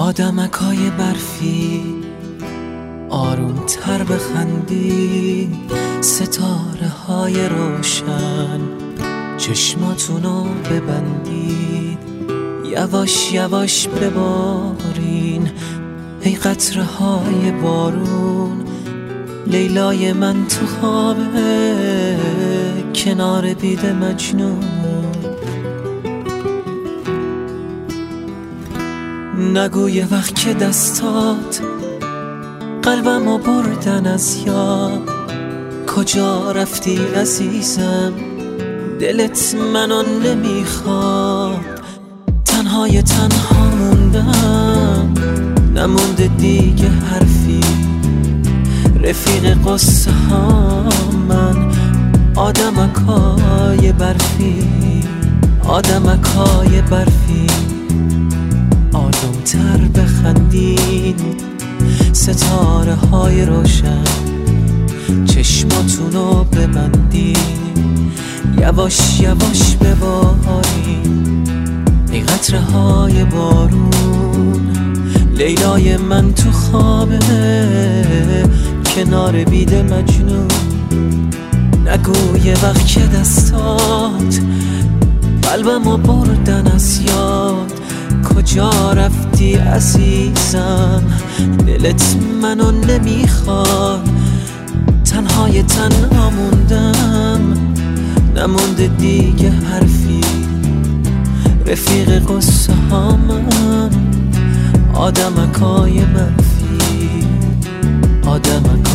آدمکای برفی آروم تر بخندی، ستاره های روشن چشماتونو ببندید، یواش یواش ببارین ای قطره های بارون. لیلای من تو خوابه کنار بید مجنون. نگو یه وقت که دستات قلبمو بردن از یاد، کجا رفتی عزیزم؟ دلت منو نمیخواد. تنهای تنها موندم، نمونده دیگه حرفی. رفیق قصه ها من، آدمکای برفی، آدمکای برفی. آرومتر بخندین ستاره های روشن، چشماتونو ببندین، یواش یواش ببارین ای قطره های بارون. لیلای من تو خوابه کنار بید مجنون. نگو یه وقت که دستات قلبمو بردن از یاد، کجا رفتی عزیزم؟ دلت منو نمیخواد. تنهای تنها موندم، نمونده دیگه حرفی. رفیق قصه ها من، آدمکای برفی، آدمکای